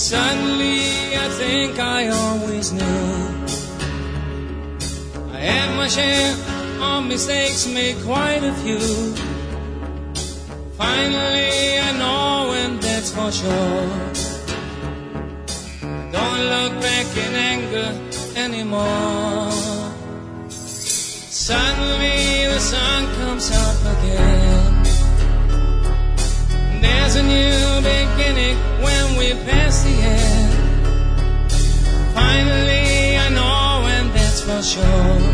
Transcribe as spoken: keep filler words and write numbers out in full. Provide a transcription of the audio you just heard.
Suddenly I think I always knew. I had my share of mistakes, made quite a few. Finally I know, and that's for sure. Don't look back in anger anymore. Suddenly the sun comes up again. There's a new beginning when we pass the end. Finally I know, and that's for sure.